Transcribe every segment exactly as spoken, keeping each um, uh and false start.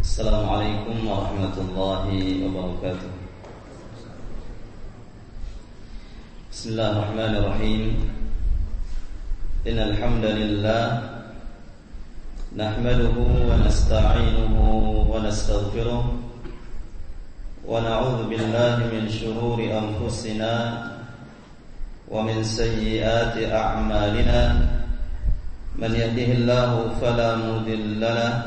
Assalamualaikum warahmatullahi wabarakatuh. Bismillahirrahmanirrahim. Innal hamdalillah nahmaduhu wa nasta'inuhu wa nastaghfiruh wa na'udzu billahi min shururi anfusina wa min sayyiati a'malina. Man yahdihillahu fala mudilla lahu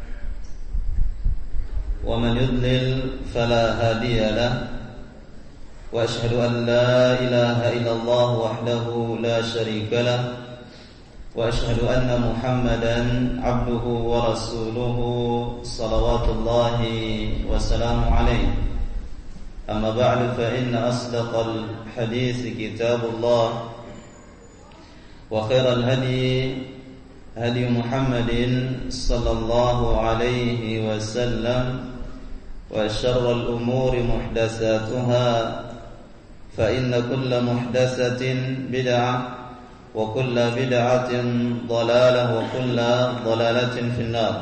ومن يضلل فلا هادي له وأشهد أن لا إله إلا الله وحده لا شريك له وأشهد أن محمدا عبده ورسوله صلوات الله وسلامه عليه. أما بعد فإن أصدق الحديث كتاب الله وخير الهدي هدي محمد صلى الله عليه وسلم وشر الأمور محدثاتها فإن كل محدثة بدعة وكل بدعة ضلالة وكل ضلالة في النار.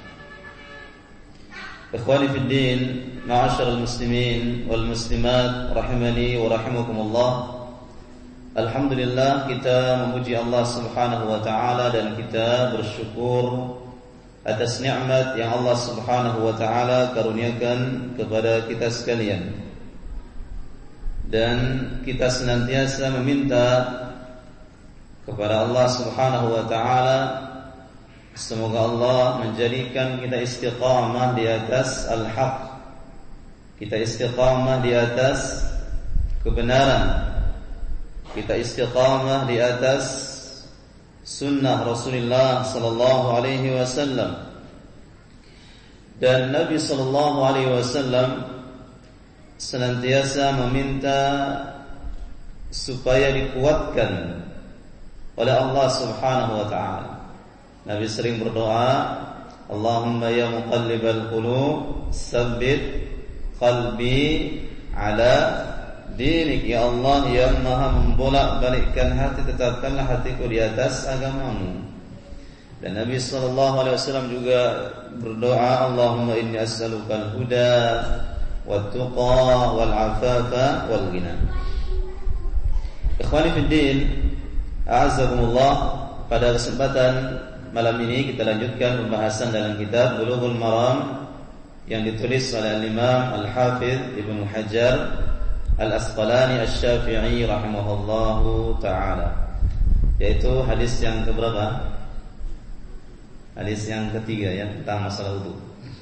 إخواني في الدين معاشر المسلمين والمسلمات رحمني ورحمكم الله. Alhamdulillah, kita memuji Allah Subhanahu wa taala dan kita bersyukur atas nikmat yang Allah Subhanahu wa taala karuniakan kepada kita sekalian. Dan kita senantiasa meminta kepada Allah Subhanahu wa taala semoga Allah menjadikan kita istiqamah di atas al-haq. Kita istiqamah di atas kebenaran. Kita istiqamah di atas sunnah Rasulullah sallallahu alaihi wasallam. Dan Nabi sallallahu alaihi wasallam senantiasa meminta supaya dikuatkan oleh Allah Subhanahu wa taala. Nabi sering berdoa, Allahumma ya muqallibal qulub, tsabbit qalbi ala dinik, ya Allah yang maha membolak-balikkan hati, tetapkanlah hatiku di atas agamamu. Dan Nabi sallallahu alaihi wasallam juga berdoa, Allahumma inni as'aluka al-huda wat-tuqa wal-afafa wal-ghina. Ikhwani fid din, a'azzakumullah, pada kesempatan malam ini kita lanjutkan pembahasan dalam kitab Bulughul Maram yang ditulis oleh Imam Al-Hafidz Ibnu Hajar Al-Asqalani Asy-Syafi'i rahimahullahu ta'ala, yaitu hadis yang keberapa? Hadis yang ketiga ya, tentang masalah wudu.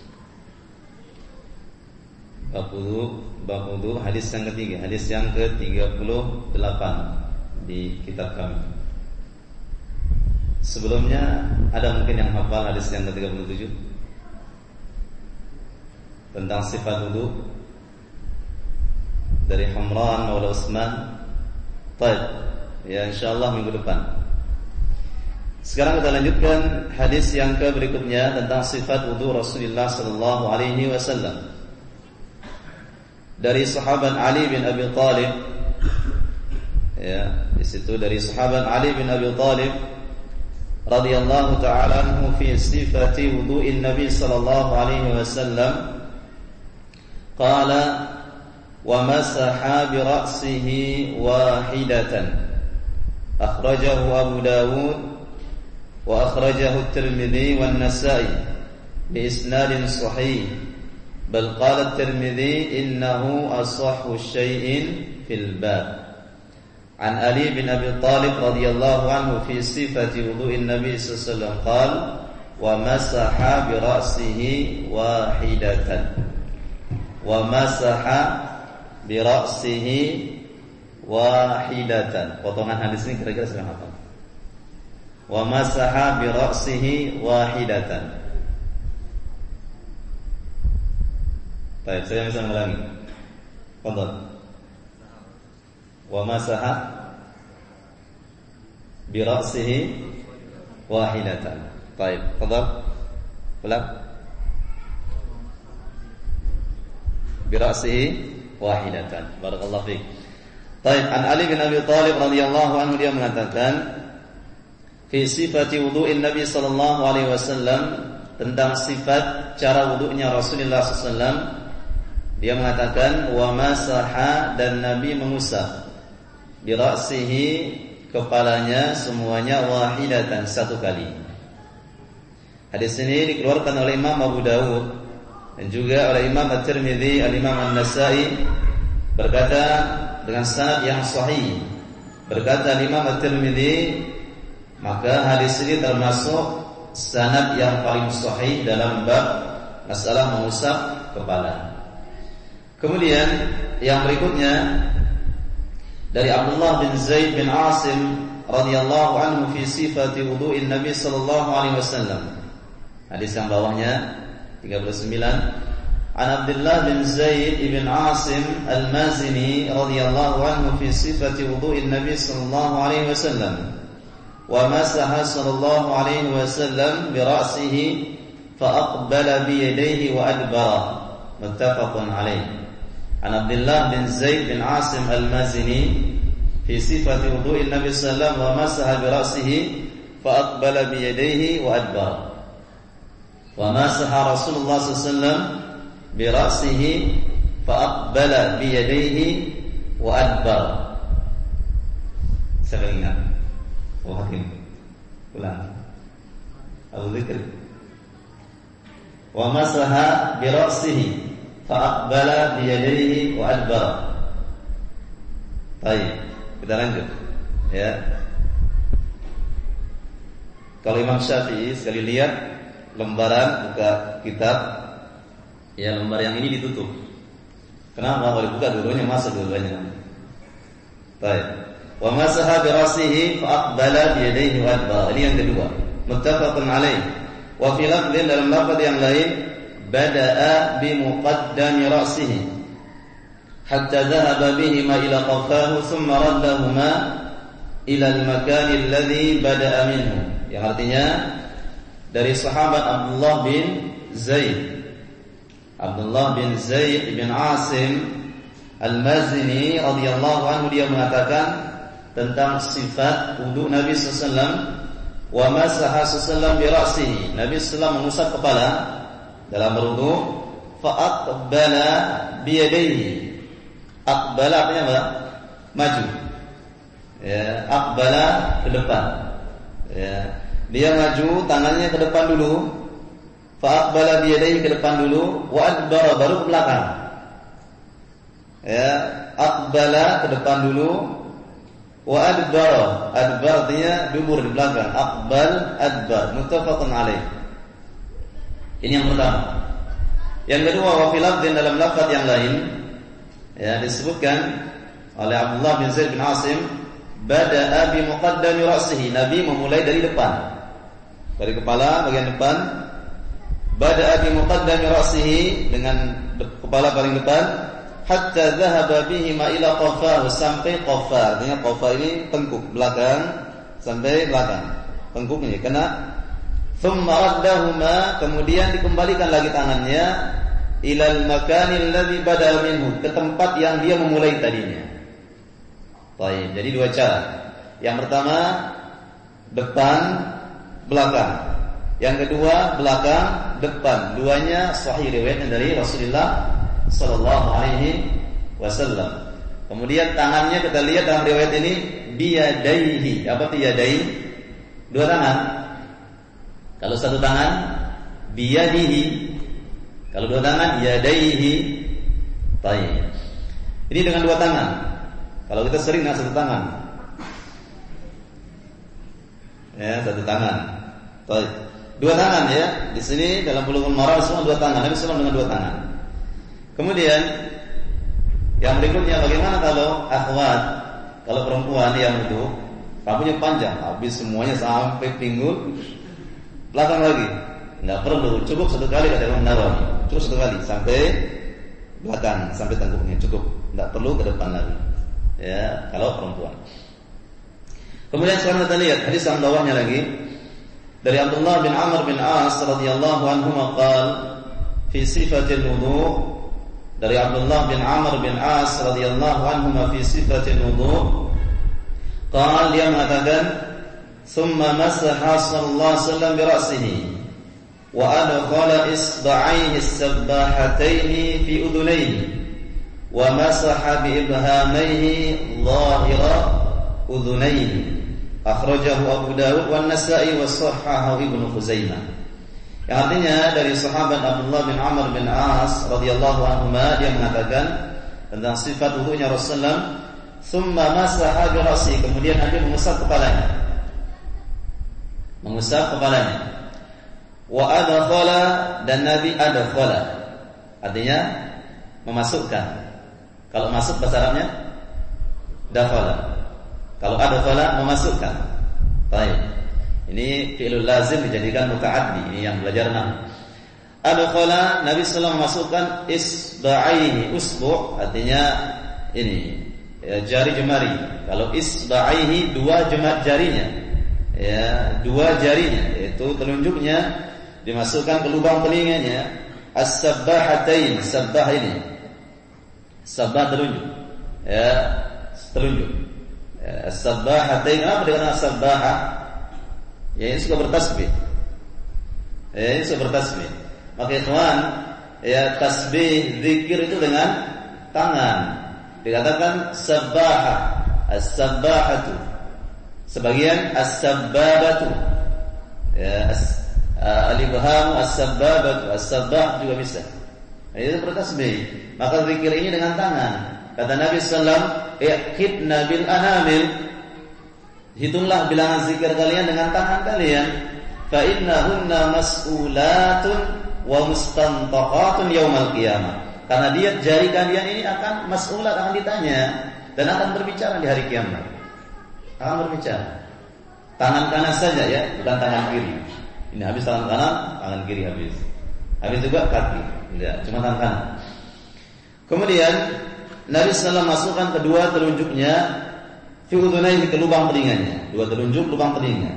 Bab wudu, bab wudu, hadis yang ketiga, hadis yang ke tiga puluh delapan di kitab kami. Sebelumnya ada mungkin yang hafal hadis yang ke tiga puluh tujuh tentang sifat wudu dari Humran Maula Utsman. Baik, ya insyaallah minggu depan. Sekarang kita lanjutkan hadis yang ke berikutnya tentang sifat wudu Rasulullah sallallahu alaihi wasallam. Dari sahabat Ali bin Abi Thalib. Ya, di situ dari sahabat Ali bin Abi Thalib radhiyallahu ta'ala anhu fi sifati wudu'in Nabi sallallahu alaihi wasallam. Qala وَمَسَحَ بِرَأْسِهِ وَاحِدَةً أخرجه أبو داود وأخرجه الترمذي والنسائي بإسناد صحيح بل قال الترمذي إنه أصح شيء في الباب عن علي بن أبي طالب رضي الله عنه في صفة وضوء النبي صلى الله عليه وسلم قال وَمَسَحَ بِرَأْسِهِ وَاحِدَةً وَمَسَحَ bira'sihi wahidatan. Potongan hadis ini kira-kira sedang apa? Wa masaha bira'sihi wahidatan. Baik, saya bisa mengulangi. Fadhal. Wa masaha bira'sihi wahidatan. Baik, fadhal. Ulang. Bira'sihi wahidatan. Barakallahu fiik. Baik, an Ali bin Abi Thalib radhiyallahu anhu, dia mengatakan fi sifati wudu'in Nabi sallallahu alaihi wasallam, tentang sifat cara wudunya Rasulullah sallallahu alaihi wasallam. Dia mengatakan wa masaha, dan Nabi mengusap bi ra'sihi, kepalanya semuanya wahidatan, satu kali. Hadis ini dikeluarkan oleh Imam Abu Dawud dan juga oleh Imam At-Tirmidzi, Al-Imam An-Nasa'i, berkata dengan sanad yang sahih. Berkata Imam At-Tirmidzi, maka hadis ini termasuk sanad yang paling sahih dalam bab masalah mengusap kepala. Kemudian yang berikutnya dari Abdullah bin Zaid bin Asim radhiyallahu anhu fi sifati wudu'in Nabi sallallahu alaihi wasallam. Hadis yang bawahnya tiga puluh sembilan. An Abdullah bin Zaid bin Asim Al-Mazini radhiyallahu anhu fi sifati wudu'in Nabi sallallahu alaihi wasallam. Wa masaha sallallahu alaihi wasallam bi ra'sihi fa aqbala bi yadayhi wa adbara. Muttafaqun alaihi. An Abdullah bin Zaid bin Asim Al-Mazini fi sifati wudu'in Nabi sallallahu alaihi wasallam wa masaha bi ra'sihi fa aqbala bi yadayhi wa adbara. Wa masaha Rasulullah sallallahu alaihi wasallam bi ra'sihi fa aqbala bi yadayhi wa adbara. Saya ingat. Oh hakim. Ulang. Al-Dzikr. Wa masaha bi ra'sihi fa'aqbala biyadayhi wa adbara. Baik, kita lanjut ya. Kalau Imam Syafi'i sekali lihat lembaran buka kitab, ya lembar yang ini ditutup. Kenapa? Kalau dibuka dulunya masuk dulunya. Baik. Wa masaha bi ra'sihi fa'aqbala biyadayhi wa adbara. Ini yang kedua. Muttafaqun alaih. Wa fi lafdhin, dalam lafaz yang lain, bada'a bi muqaddami ra'sihi hatta dhahaba bihima ila qafahu thumma raddahuma ila al-makan alladhi bada'a minhu. Yang artinya dari sahabat Abdullah bin Zaid Abdullah bin Zaid bin Asim Al-Mazini radhiyallahu anhu, dia mengatakan tentang sifat wudu Nabi sallallahu alaihi wasallam, wa masaha sallallahu alaihi wasallam bi ra'sihi. Nabi sallallahu alaihi wasallam mengusap kepala dalam berwudu, fa'aqbala biyadayhi. Aqbala artinya apa? Maju. Ya, aqbala ke depan. Ya, dia maju tangannya ke depan dulu. Fa'aqbala biyadayhi, ke depan dulu, wa adbara, baru ke belakang. Ya, aqbala ke depan dulu, wa adbara, adbar artinya dubur, di belakang. Aqbal, adbar, muttafaqun alaih. Ini yang pertama. Yang kedua, wa fil lafdhin, dalam lafaz yang lain, ya disebutkan oleh Abdullah bin Zaid bin Asim, bada'a bi muqaddami ra'sihi. Nabi memulai dari depan, dari kepala bagian depan. Bada'a bi muqaddami ra'sihi, dengan kepala paling depan, hatta dhahaba bihima ila qafahu, sampai qafa. Artinya qafa ini tengkuk belakang, sampai belakang tengkuknya kena. Thumma raddahuma, kemudian dikembalikan lagi tangannya, ilal makanil ladzi bada minhu, ke tempat yang dia memulai tadinya. Baik, jadi dua cara. Yang pertama depan belakang, yang kedua belakang depan. Duanya sahih riwayatnya dari Rasulullah sallallahu alaihi wasallam. Kemudian tangannya kita lihat dalam riwayat ini biyadaihi. Apa itu yadai? Dua tangan. Kalau satu tangan biyadihi, kalau dua tangan yadaihi. Baik. Ini dengan dua tangan. Kalau kita sering dengan satu tangan, ya satu tangan. Baik. Dua tangan ya. Di sini dalam Bulughul Maram semua dua tangan. Nabi sallallahu alaihi wasallam dengan dua tangan. Kemudian yang berikutnya, bagaimana kalau akhwat, kalau perempuan yang itu rambutnya panjang, habis semuanya sampai pinggul, belakang lagi, nggak perlu, cukup satu kali kata Imam Nawawi, cukup satu kali sampai belakang, sampai tengkuknya cukup, nggak perlu ke depan lagi. Ya, kalau perempuan. Kemudian sekarang kita lihat hadis yang bawahnya lagi dari Abdullah bin Amr bin As radhiyallahu anhu qala fi sifatil wudu'. Dari Abdullah bin Amr bin As radhiyallahu anhu fi sifatil wudu', qala, dia mengatakan, thumma masaha sallallahu alaihi wasallam bi ra'sihi. wa adkhala isba'aihi as-sabbahataini fi udhunayhi wa masaha bi ibhamaihi dhahira udhunayhi. Akhrajahu Abu Dawud wan Nasa'i wa sahhahahu Ibnu Khuzaimah. Yang artinya dari sahabat Abdullah bin Amr bin As radhiyallahu anhuma, dia mengatakan tentang sifat wudunya Rasulullah, "Tsumma masaha bi ra'si", kemudian Nabi mengusap kepalanya. Mengusap kepalanya. Wa adkhala, dan Nabi adkhala. Artinya memasukkan. Kalau masuk bahasa Arabnya dakhala. Kalau adkhala memasukkan. Baik. Ini fi'lul lazim dijadikan muta'addi. Ini yang belajar nahwu. Adkhala, Nabi sallallahu alaihi wasallam memasukkan isba'aihi, usbu' artinya ini ya, jari jemari. Kalau isba'aihi, dua jemari jarinya. Ya, dua jarinya, yaitu telunjuknya dimasukkan ke lubang telinganya. As-sabbahatain, sabbah ini. Sabbah telunjuk. Ya, telunjuk. Ya, as-sabbahatain, apa dengan as-sabbahah? Ya, ini suka bertasbih. Ya, ini suka bertasbih. Maka ikhwan, ya, tasbih zikir itu dengan tangan. Dikatakan sabbaha, as-sabbahatu. Sebagian as-sabbabatu. Ya, as, uh, al-ibham as-sabbabatu, as-sabbah juga bisa. Nah, itu bertasbih. Maka zikir ini dengan tangan. Kata Nabi sallallahu alaihi wasallam, "Iqidna bil anamil." Hitunglah bilangan zikir kalian dengan tangan kalian. Fa innahunna mas'ulatun wa mustantaqatun yaumal qiyamah. Karena dia jari kalian ini akan mas'ulat, akan ditanya dan akan berbicara di hari kiamat. Akan berbicara. Tangan kanan saja ya, bukan tangan kiri. Ini habis tangan kanan, tangan kiri habis. Habis juga kaki. Enggak, cuma tangan kanan. Kemudian Nabi sallallahu alaihi wasallam masukkan kedua telunjuknya fi udhunayhi, ke lubang telinganya. Dua telunjuk lubang telinga.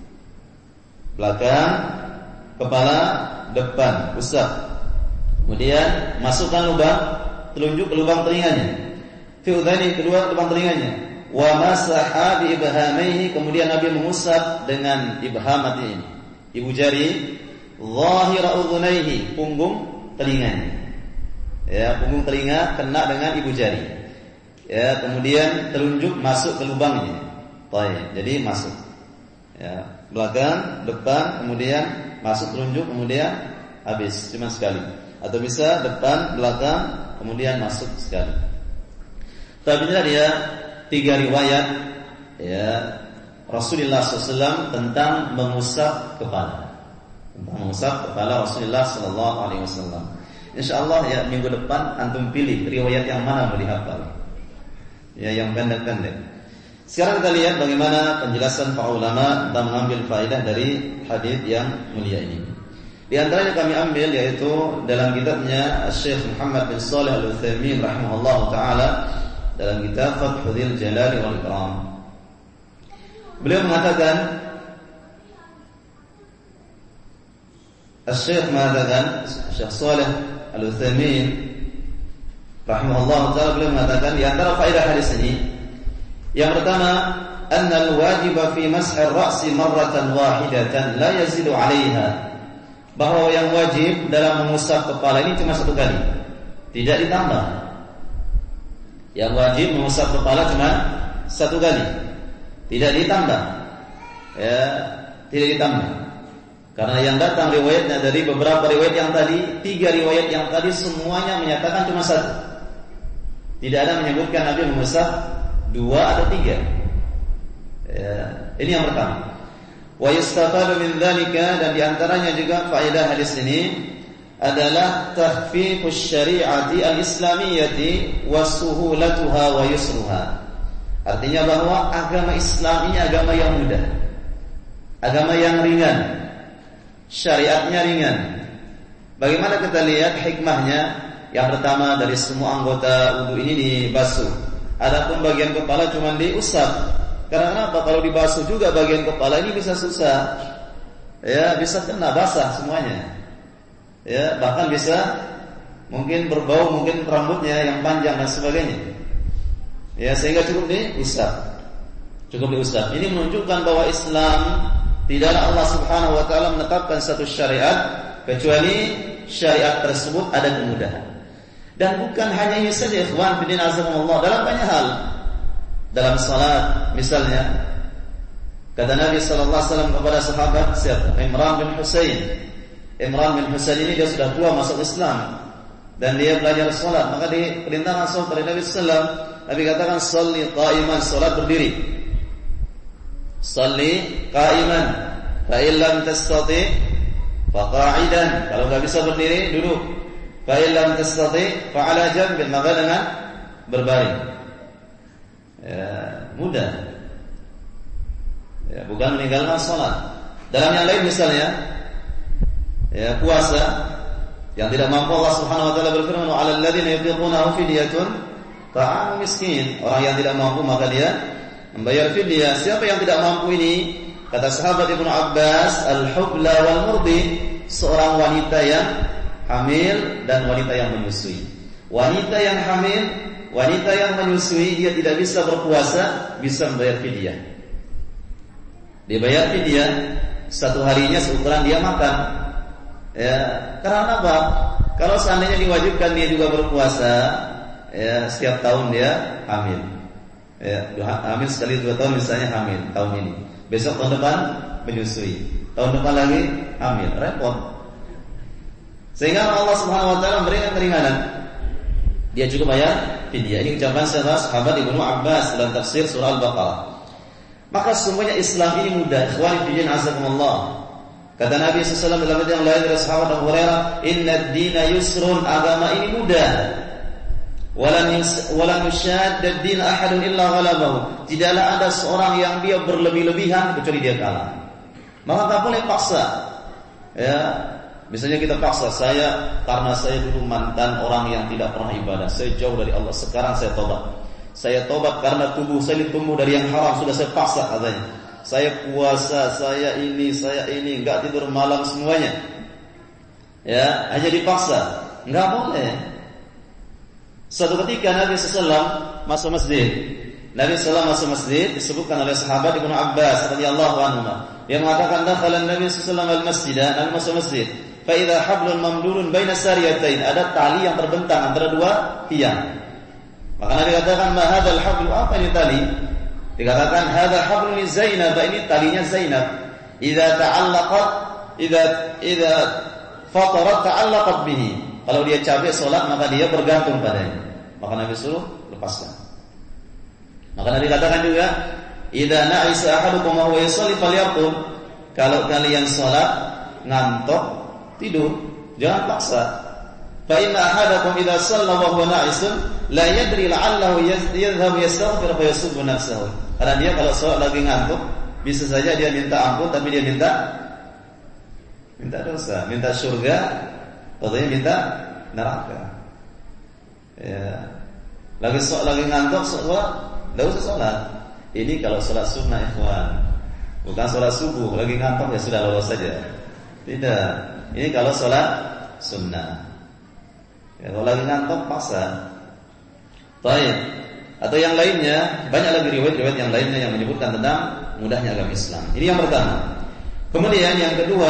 Belakang, kepala, depan, usap. Kemudian masukkan lubang telunjuk ke lubang telinganya. Fi udhunayhi, kedua lubang telinganya. Wa masaha bi ibhamaihi, kemudian Nabi mengusap dengan ibhamat ini, ibu jari, zahira udhunayhi, punggung telinganya. Ya, punggung telinga kena dengan ibu jari. Ya, kemudian telunjuk masuk ke lubangnya. Baik, jadi masuk. Ya, belakang, depan, kemudian masuk telunjuk, kemudian habis, cuma sekali. Atau bisa depan, belakang, kemudian masuk sekali. Tapi ini dia tiga riwayat ya Rasulullah sallallahu alaihi wasallam tentang mengusap kepala. Tentang mengusap kepala Rasulullah sallallahu alaihi wasallam. Insyaallah ya minggu depan antum pilih riwayat yang mana boleh hafal. Ya, yang pendek-pendek. Sekarang kita lihat bagaimana penjelasan para ulama tentang mengambil faedah dari hadis yang mulia ini. Di antaranya kami ambil yaitu dalam kitabnya Syekh Muhammad bin Shalih Al-Utsaimin rahimahullah taala dalam kitab Fathul Jalali wal Ikram. Beliau mengatakan, Syekh mengatakan, Syekh Shalih Al-Utsaimin rahimahullah taala, beliau mengatakan di antara faedah hadis ini, yang pertama, anna al-wajib fi mash ar-ra's marratan wahidatan la yazidu 'alaiha. Bahwa yang wajib dalam mengusap kepala ini cuma satu kali, tidak ditambah. Yang wajib mengusap kepala cuma satu kali, tidak ditambah. Ya, tidak ditambah. Karena yang datang riwayatnya dari beberapa riwayat yang tadi, tiga riwayat yang tadi semuanya menyatakan cuma satu. Tidak ada menyebutkan Nabi mengusap dua atau tiga. Ya, ini yang pertama. Wa yastafadu min dzalika, dan diantaranya juga faedah hadis ini adalah tahfifus syari'ati al-islamiyyati wa suhulatuha wa yusruha. Artinya bahwa agama Islam ini agama yang mudah, agama yang ringan, syariatnya ringan. Bagaimana kita lihat hikmahnya? Yang pertama, dari semua anggota wudu ini dibasuh. Adapun bagian kepala cuma diusap. Karena kenapa? Kalau dibasuh juga bagian kepala ini bisa susah. Ya, bisa kena basah semuanya. Ya, bahkan bisa mungkin berbau, mungkin rambutnya yang panjang dan sebagainya. Ya, sehingga cukup diusap. Cukup diusap. Ini menunjukkan bahwa Islam, tidaklah Allah Subhanahu wa taala menetapkan satu syariat kecuali syariat tersebut ada kemudahan. Dan bukan hanya ini saja ikhwan fillah azakumullah, dalam banyak hal. Dalam salat misalnya, kata Nabi sallallahu alaihi wasallam kepada sahabat siapa? Imran bin Husain. Imran bin Husain ini dia sudah tua masuk Islam dan dia belajar salat, maka diperintahkan salat oleh Nabi sallallahu alaihi wasallam. Nabi katakan shalli qa'iman, salat berdiri. Shalli qa'iman, fa in lam tastati fa qa'idan. Kalau enggak bisa berdiri, duduk. Fa in lam tastati fa 'ala janbin, maka dengan berbaring. Ya, mudah. Ya, bukan meninggalkan salat. Dalam yang lain misalnya, ya, puasa yang tidak mampu, Allah Subhanahu wa taala berfirman, "Wa 'alal ladzina yutiqunahu fidyatun ta'amu miskin." Orang yang tidak mampu maka dia membayar fidyah. Siapa yang tidak mampu ini? Kata sahabat Ibnu Abbas, al-hubla wal murdi, seorang wanita yang hamil dan wanita yang menyusui. Wanita yang hamil, wanita yang menyusui, dia tidak bisa berpuasa, bisa membayar fidyah. Dia bayar fidyah, satu harinya seukuran dia makan. Ya, karena apa? Kalau seandainya diwajibkan dia juga berpuasa, ya, setiap tahun dia hamil. Ya, hamil sekali dua tahun misalnya hamil tahun ini. Besok tahun depan menyusui. Tahun depan lagi hamil, repot. Sehingga Allah Subhanahu wa taala memberikan keringanan. Dia juga bayar fidyah. Ini ucapan sahabat Ibnu Abbas dalam tafsir surah Al-Baqarah. Maka semuanya Islam ini mudah. Ikhwan fillah azakumullah. Kata Nabi sallallahu alaihi wasallam dalam hadis yang lain dari sahabat Abu Hurairah, "Inna ad-dina yusrun." Agama ini mudah. Walan walan yushadda ad-din ahadun illa ghalabahu. Tidaklah ada seorang yang dia berlebih-lebihan kecuali dia kalah. Maka tak boleh paksa. Ya, misalnya kita paksa, saya karena saya dulu mantan orang yang tidak pernah ibadah, saya jauh dari Allah, sekarang saya tobat. Saya tobat karena tubuh saya tumbuh dari yang haram, sudah saya paksa katanya. Saya puasa, saya ini, saya ini, enggak tidur malam semuanya. Ya, hanya dipaksa. Enggak boleh. Suatu ketika Nabi sallallahu alaihi wasallam masuk masjid. Nabi sallallahu alaihi wasallam masuk masjid, disebutkan oleh sahabat Ibnu Abbas radhiyallahu anhu. Dia mengatakan, "Dakhala Nabi sallallahu alaihi wasallam al-masjid." Nabi masuk masjid. Fa idza hablun mamdurun baina sariyatain, ada tali yang terbentang antara dua tiang. Maka Nabi katakan, "Ma hadzal hablu?" Apa ini tali? Dikatakan, "Hadza hablun li Zainab." Ini talinya Zainab. Idza ta'allaqat idza idza fatarat ta'allaqat bihi. Kalau dia capek salat maka dia bergantung padanya. Maka Nabi suruh lepaskan. Maka Nabi katakan juga, "Idza na'isa ahadukum wa huwa yusalli falyaqul." Kalau kalian salat ngantuk, tidur, jangan paksa. Fa inna ahadakum idza shalla wa huwa na'isun la yadri la'allahu yadhhabu yastaghfir fa yasubbu nafsahu. Karena dia kalau salat lagi ngantuk, bisa saja dia minta ampun tapi dia minta minta dosa, minta surga, katanya minta neraka. Ya. Lagi salat lagi ngantuk, salat, enggak usah salat. Ini kalau salat sunnah ikhwan. Bukan salat subuh, lagi ngantuk ya sudah lolos saja. Tidak. Ini kalau salat sunnah. Ya, kalau lagi ngantuk paksa. Baik. Atau yang lainnya, banyak lagi riwayat-riwayat yang lainnya yang menyebutkan tentang mudahnya agama Islam. Ini yang pertama. Kemudian yang kedua,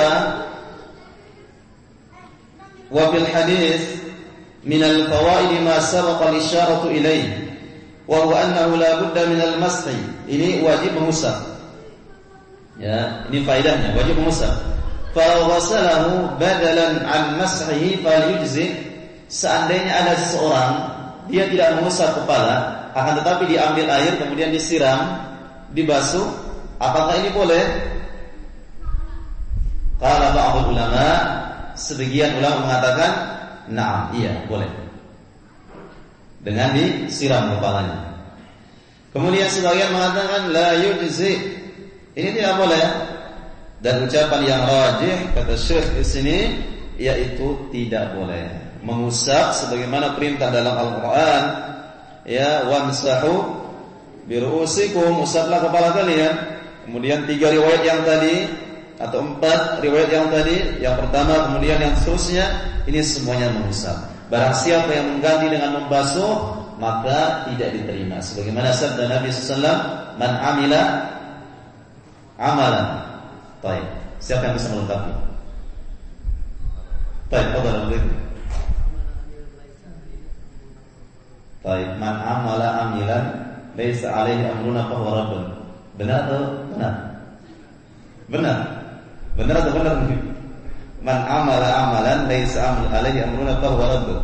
wa fil hadis min al-fawaid ma sabaqa al-isharatu ilayhi wa huwa annahu la budda min al-mashi. Ini wajib mengusap. Ya, ini faedahnya, wajib mengusap. Fa ghasalahu badalan an mashihi falyujzi. Seandainya ada seseorang dia tidak mengusap kepala, akan tetapi diambil air kemudian disiram, dibasuh, apakah ini boleh? Qala ba'd ulama, sebagian ulama mengatakan, na'am, iya, boleh. Dengan disiram kepalanya. Kemudian sebagian mengatakan la yujzi. Ini tidak boleh. Dan ucapan yang rajih kata Syekh di sini yaitu tidak boleh. Mengusap sebagaimana perintah dalam Al-Qur'an, ya, wamsahu biru'usikum, usaplah kepala kalian. Kemudian tiga riwayat yang tadi atau empat riwayat yang tadi, yang pertama kemudian yang seterusnya, ini semuanya mengusap. Barang siapa yang mengganti dengan membasuh, maka tidak diterima. Sebagaimana sabda Nabi sallallahu alaihi wasallam, "Man amila amalan." Baik, siapa yang bisa melengkapi? Baik, fadhal Abid. Baik, man amala amilan laisa alaihi amruna fa huwa raddun. Benar atau benar? Benar. Benar atau benar? Man amala amalan laisa alaihi amruna fa huwa raddun.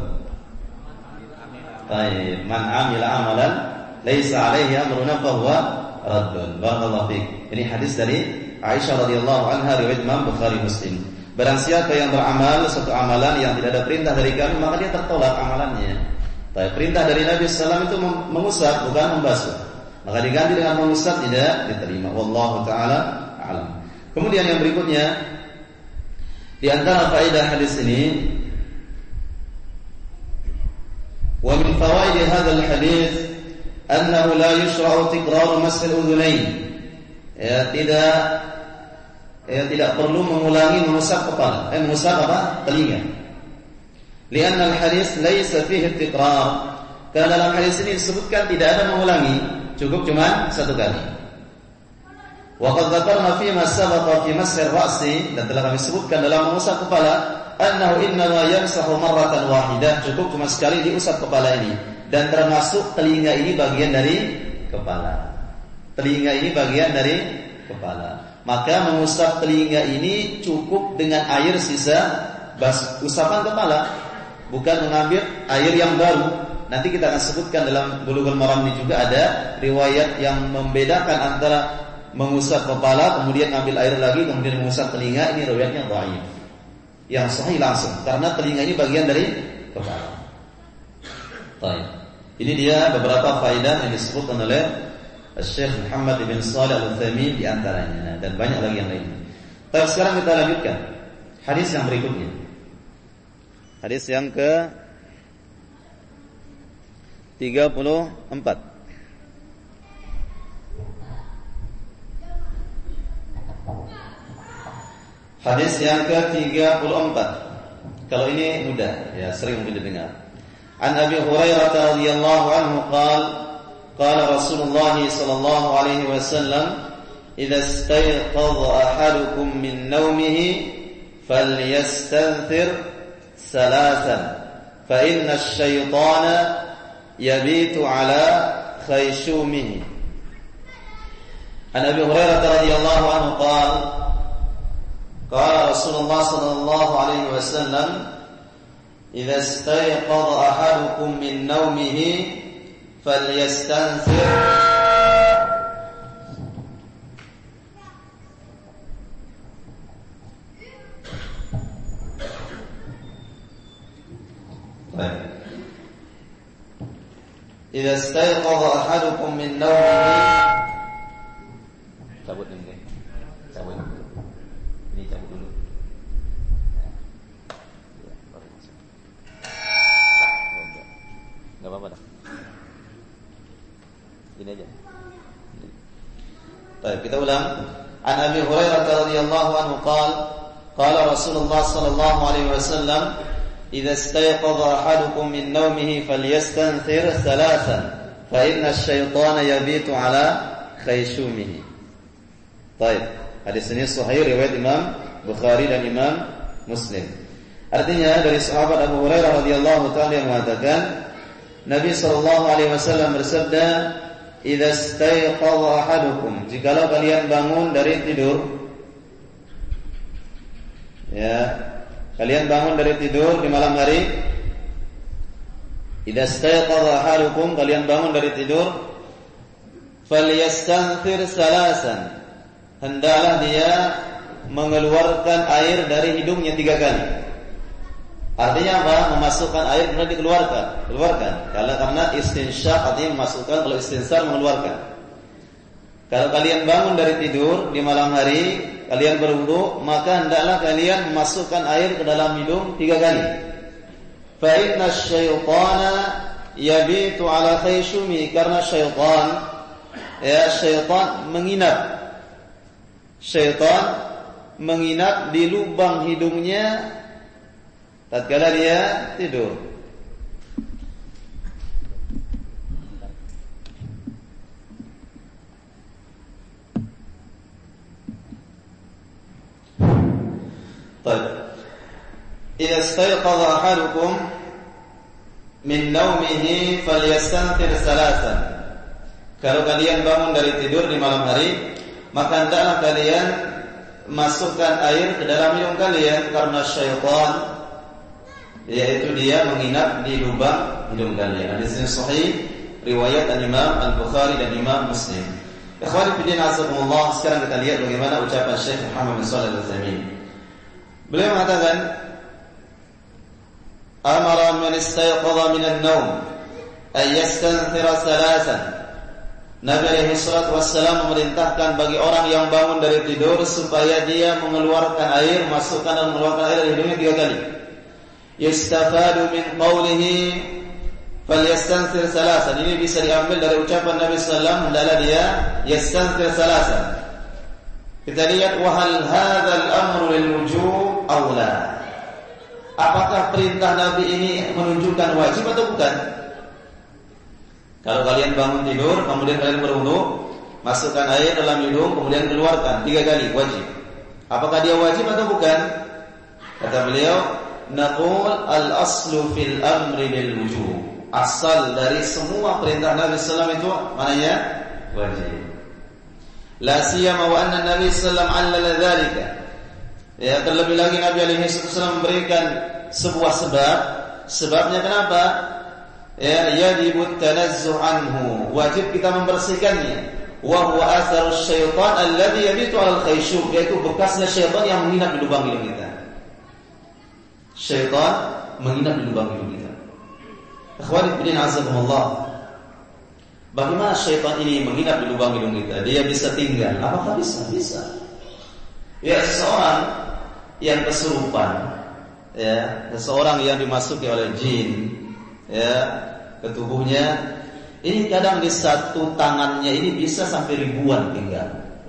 Baik, man amila amalan laisa alaihi amruna fa huwa raddun. Barakallahu fiik. Ini hadis dari Aisyah radhiyallahu anha riwayat Imam Bukhari Muslim. Barang siapa yang beramal suatu amalan yang tidak ada perintah dari kami, maka dia tertolak amalannya. Tapi perintah dari Nabi sallallahu alaihi wasallam itu mengusap, bukan membasuh. Maka diganti dengan mengusap, tidak diterima. Wallahu taala a'lam. Kemudian yang berikutnya, di antara faedah hadis ini, wa min fawaid hadzal hadis annahu la yushra'u tikraru mas'al udhunain. Ya, tidak ya tidak perlu mengulangi mengusap kepala, eh mengusap apa? Telinga. Lianna al-hadis laisa fihi tikrar. Karena dalam hadis ini disebutkan tidak ada mengulangi, cukup cuma satu kali. Wa qad dzakarna fi ma sabaqa fi mas'ir ra'si, dan telah kami sebutkan dalam mengusap kepala annahu innama yamsahu marratan wahidah, cukup cuma sekali diusap kepala ini, dan termasuk telinga ini bagian dari kepala. Telinga ini bagian dari kepala. Maka mengusap telinga ini cukup dengan air sisa bas usapan kepala, bukan mengambil air yang baru. Nanti kita akan sebutkan dalam Bulughul Maram ini juga ada riwayat yang membedakan antara mengusap kepala kemudian ambil air lagi kemudian mengusap telinga. Ini riwayatnya dhaif. Yang sahih langsung, karena telinga ini bagian dari kepala. Baik. Ini dia beberapa faedah yang disebutkan oleh Syekh Muhammad bin Shalih Al-Utsaimin di antaranya, dan banyak lagi yang lainnya. Tapi sekarang kita lanjutkan hadis yang berikutnya. Hadis yang ke tiga puluh empat. Hadis yang ke tiga puluh empat. Kalau ini mudah, ya sering mungkin didengar. An Abi Hurairah radhiyallahu anhu qala قال رسول الله صلى الله عليه وسلم إذا استيقظ أحدكم من نومه فليستنثر ثلاثا فإن الشيطان يبيت على خيشومه. عن أبي هريرة رضي الله عنه قال قال رسول الله صلى الله عليه وسلم إذا استيقظ أحدكم من نومه فليستنثر إذا استيقظ أحدكم من نومه cabut ini cabut ini cabut dulu nggak apa-apa dah. Ini aja. Baik, kita ulang. An Abi Hurairah radhiyallahu anhu qala qala Rasulullah sallallahu alaihi wasallam idza istayqadha ahadukum min nawmihi falyastanthir thalathan fa inna asy-syaitana yabitu ala khayshumihi. Baik, hadis ini sahih riwayat Imam Bukhari dan Imam Muslim. Artinya dari sahabat Abu Hurairah radhiyallahu taala yang mengatakan Nabi sallallahu alaihi wasallam bersabda, "Idza istayqadha ahadukum," jikalau kalian bangun dari tidur, ya, kalian bangun dari tidur di malam hari. Idza istayqadha ahadukum, kalian bangun dari tidur, falyastanthir salasan, hendaklah dia mengeluarkan air dari hidungnya tiga kali. Artinya apa? Memasukkan air kemudian dikeluarkan, keluarkan. Kalau karena istinsyaq artinya memasukkan, kalau istinsar mengeluarkan. Kalau kalian bangun dari tidur di malam hari, kalian berwudu, maka hendaklah kalian memasukkan air ke dalam hidung tiga kali. Fa inna asy-syaitana yabitu ala khayshumi, karena syaitan ya syaitan menginap. Syaitan menginap di lubang hidungnya tatkala dia tidur. Baik. idza istayqadha ahadukum min naumihi falyastanthir salasan. Kalau kalian bangun dari tidur di malam hari, maka hendaklah kalian masukkan air ke dalam hidung kalian, karena syaitan, yaitu dia menginap di lubang hidung kalian. Hadis ini sahih, riwayat Imam Al-Bukhari dan Imam Muslim. Ikhwani fillah azakumullah, sekarang kita lihat bagaimana ucapan Syekh Muhammad bin Shalih Al-Utsaimin. Beliau mengatakan, amara man istayqadha min an-naum ay yastanthira salasan. Nabi alaihi salatu wassalam memerintahkan bagi orang yang bangun dari tidur supaya dia mengeluarkan air, masukkan dan mengeluarkan air dari hidungnya tiga kali. Yustafadu min qawlihi falyastanthir salasan. Ini bisa diambil dari ucapan Nabi sallallahu alaihi wasallam, hendaklah dia yastanthir salasan. Kita lihat, wa hal hadzal amru lil wujub aw la. Apakah perintah Nabi ini menunjukkan wajib atau bukan? Kalau kalian bangun tidur, kemudian kalian berwudu, masukkan air dalam hidung, kemudian keluarkan tiga kali, wajib. Apakah dia wajib atau bukan? Kata beliau, naqul al-aslu fil amri lil wujub. Asal dari semua perintah Nabi sallallahu alaihi wasallam itu maknanya wajib. La siyama wa anna Nabi sallallahu alaihi wasallam 'allala dzalika. Ya, terlebih lagi Nabi alaihi wasallam memberikan sebuah sebab. Sebabnya kenapa? Ya, yajib tanazzuh anhu, wajib kita membersihkannya. Wa huwa atharu syaitan alladhi yabitu 'ala al-khayshub, yaitu bekasnya syaitan yang menginap di lubang hidung kita. Syaitan menginap di lubang hidung kita. Ikhwani fillah azakumullah. Bagaimana syaitan ini menginap di lubang hidung kita? Dia bisa tinggal. Apakah bisa? Bisa. Ya, seseorang yang kesurupan, ya, seseorang yang dimasuki oleh jin, ya, ke tubuhnya, ini kadang di satu tangannya ini bisa sampai ribuan tinggal.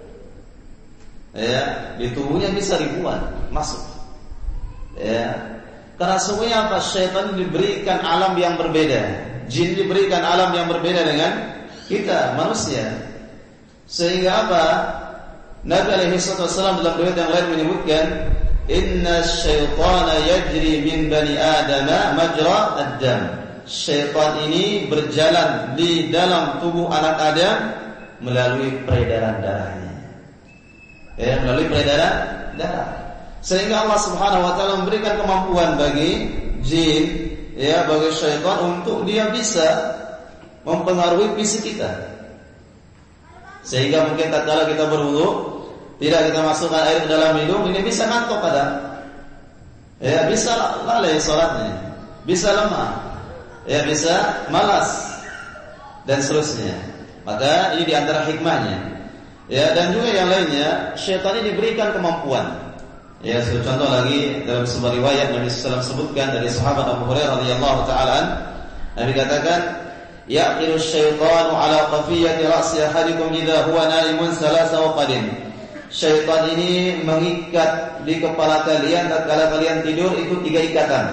Ya, di tubuhnya bisa ribuan masuk. Ya, karena semuanya apa? Syaitan diberikan alam yang berbeda, jin diberikan alam yang berbeda dengan kita manusia. Sehingga apa? Nabi alaihi wasallam dalam riwayat yang lain menyebutkan, inna syaitana yajri min bani adama majra ad-dam. Syaitan ini berjalan di dalam tubuh anak Adam melalui peredaran darahnya. Ya, melalui peredaran darah. Sehingga Allah Subhanahu wa taala memberikan kemampuan bagi jin, ya, bagi syaitan untuk dia bisa mempengaruhi fisik kita. Sehingga mungkin tatkala kita berwudu, tidak kita masukkan air ke dalam hidung, ini bisa ngantuk pada. Ya, bisa lalai salatnya, bisa lemah, ya, bisa malas dan seterusnya. Maka ini diantara hikmahnya. Ya, dan juga yang lainnya, syaitan ini diberikan kemampuan. Ya, sebagai contoh lagi dalam sebuah riwayat Nabi sallallahu alaihi wasallam sebutkan dari sahabat Abu Hurairah radhiyallahu taala an, Nabi katakan, yaqilu syaitanu ala qafiyati ra'si ahadikum idza huwa naimun salasa waqadin. Syaitan ini mengikat di kepala kalian tatkala kalian tidur itu tiga ikatan.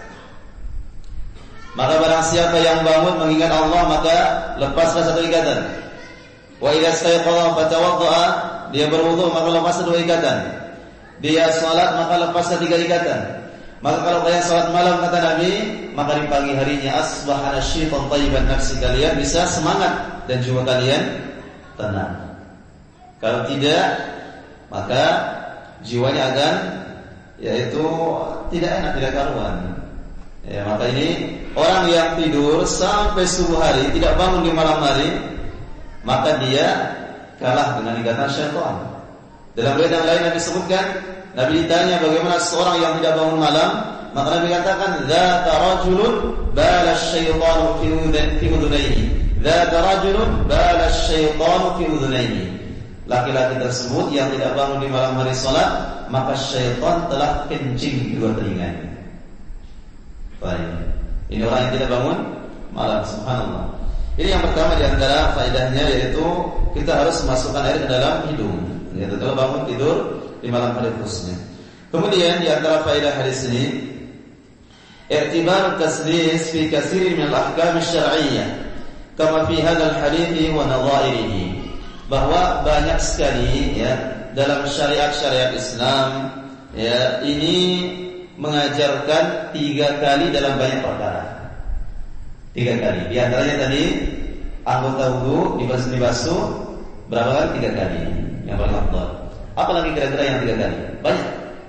Maka barang siapa yang bangun mengingat Allah, maka lepaslah satu ikatan. Wa idza istayqadha fatawaddaa, dia berwudu maka lepaslah dua ikatan. Dia salat maka lepaslah tiga ikatan. Maka kalau kalian salat malam, kata Nabi, maka di pagi harinya asbahana syaitan thayyiban nafsi, kalian bisa semangat dan jiwa kalian tenang. Kalau tidak, maka jiwanya akan, yaitu tidak enak, tidak karuan. Ya, maka ini orang yang tidur sampai subuh hari, tidak bangun di malam hari, maka dia kalah dengan ikatan syaitan. Dalam riwayat yang lain Nabi sebutkan, Nabi ditanya bagaimana seorang yang tidak bangun malam, maka Nabi katakan, dzata rajulun bala syaitanu fi udhunayhi. Dzata rajulun bala syaitanu fi udhunayhi. Laki-laki tersebut yang tidak bangun di malam hari salat, maka syaitan telah kencing dua telinganya. Baik. Ini orang yang tidak bangun malam, subhanallah. Ini yang pertama di antara faedahnya, yaitu kita harus masukkan air ke dalam hidung. Yaitu kalau bangun tidur di malam hari khususnya. Kemudian di antara faedah hadis ini, i'tibar taslis fi katsir min al-ahkam asy-syar'iyyah kama fi hadzal hadits wa nadhairihi. Bahwa banyak sekali, ya, dalam syariat-syariat Islam, ya, ini mengajarkan tiga kali dalam banyak perkara. Tiga kali. Di antaranya tadi anggota wudu dibasuh berapa kali? Tiga kali. Yang paling afdal. Apa lagi kira-kira yang tiga kali? Banyak.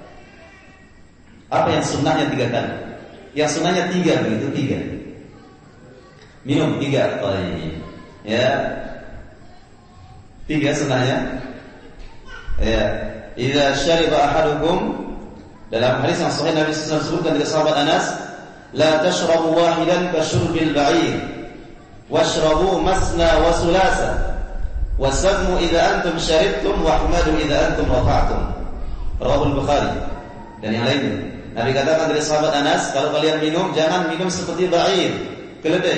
Apa yang sunnahnya tiga kali? Yang sunnahnya tiga begitu tiga. Minum tiga kali. Ya. Tiga sunnahnya. Ya. Idza syariba ahadukum, dalam hadis yang sahih Nabi sallallahu alaihi wasallam sebutkan dari sahabat Anas, la tashrabu wahidan ka syurbil ba'ir washrabu masna wa sulasa wasabmu idza antum syaribtum wahmadu idza antum rafa'tum. Rawahul Bukhari. Dan yang lainnya, Nabi katakan dari sahabat Anas, kalau kalian minum jangan minum seperti ba'ir, keledai.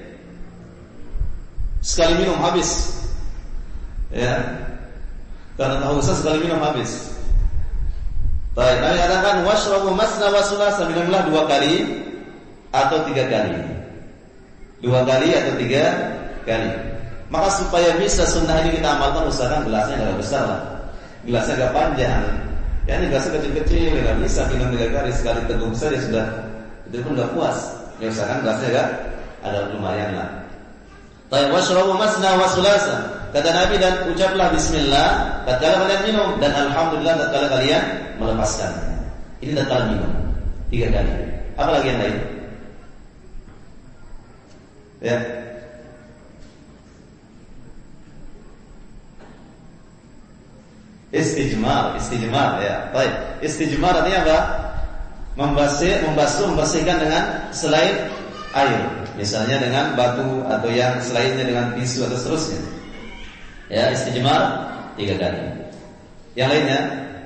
Sekali minum habis. Ya. Karena tahu usah sekali minum habis. Baik, Nabi katakan washrabu masna wa sulasa, minumlah dua kali atau tiga kali. Dua kali atau tiga kali. Maka supaya bisa sunnah ini kita amalkan, usahakan gelasnya agak besar lah. Gelasnya agak panjang. Ya ini gelasnya kecil-kecil, enggak bisa minum tiga kali, sekali teguh saja sudah. Itu pun enggak puas. Ya usahakan gelasnya agak agak lumayan lah. Baik, washrabu masna wa sulasa. Kata Nabi, dan ucaplah bismillah tatkala kalian minum, dan alhamdulillah tatkala kalian melepaskan. Ini tatkala minum. Tiga kali. Apa lagi yang lain? Ya. Istijmar, istijmar ya. Baik. Istijmar artinya apa? Membasuh, membasuh, membersihkan dengan selain air. Misalnya dengan batu atau yang selainnya dengan tisu atau seterusnya. Ya, istijmar tiga kali. Yang lainnya,